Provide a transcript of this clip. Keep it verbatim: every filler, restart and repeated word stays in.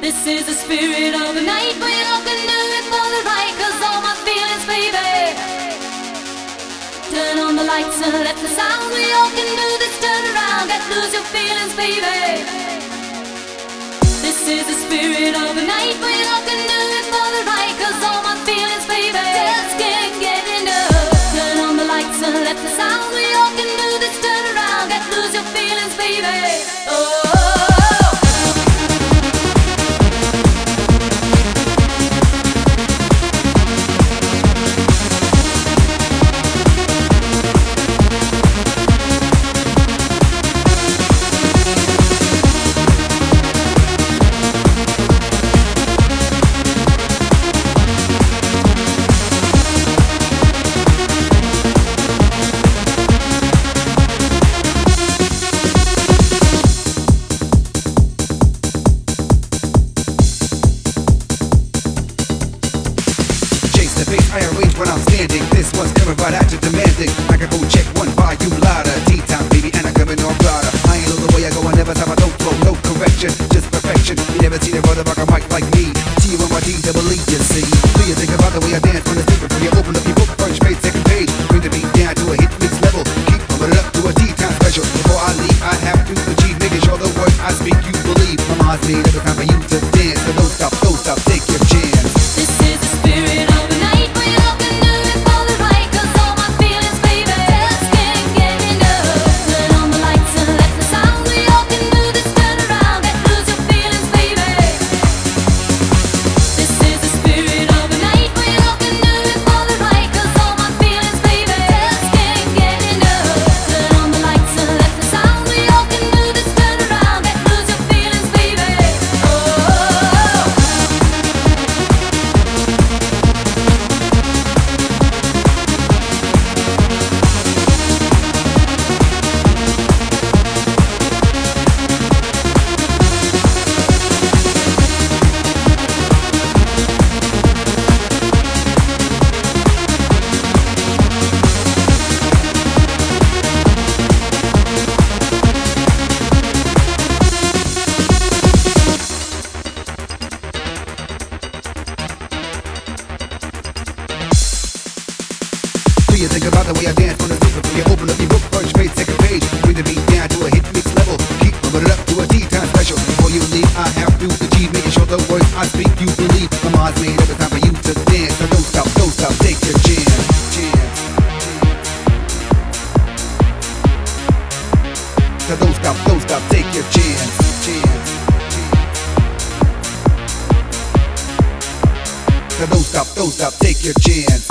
This is the spirit of the night. We all can do it for the right, cause all my feelings, baby. Turn on the lights and let the sound. We all can do this, turn around, get lose your feelings, baby. This is the spirit of the night. We all can do it for the right, cause all my feelings, baby. Just can't get enough. Turn on the lights and let the sound. We all can do this, turn around, get lose your feelings, baby. Oh. I arrange when I'm standing. This one's coming right at you demanding. Microphone check one by you louder. T-time baby and I'm coming on louder. I ain't know the way I go, I never time I don't flow. No correction, just perfection. You never seen a brother rock a mic like me. T U N Y T double E, you see. Do you think about the way I dance when it's different? When you open up your book, first page, second page. Bring the beat down to a hit mix level. Keep pumping it up to a T-time special. Before I leave, I have to achieve, making sure the words I speak you believe. My mind's made every time for you to dance. So don't stop, don't stop, take your chance. This is the spirit of the night. We all can do it for the right, cause all my feelings, baby. Just can't get enough. Turn on the lights and let the sound. We all can do this, turn around, get lose your feelings, baby. This is the spirit of the night. We all can do it for the right, cause all my feelings, baby. Just can't get enough. Turn on the lights and let the sound. We all can do this, turn around, get lose your feelings, baby. Oh. Do you think about the way I dance on the super? When you open up your book, first page, second page. Bring the beat down to a hit mix level. Keep pumping it up to a T-time special. Before you leave, I have to achieve, making sure the words I speak you believe. My mind's made every time for you to dance. So don't stop, don't stop, take your chance. Chance. So don't stop, don't stop, take your chance. Chance. So don't stop, don't stop, take your chance.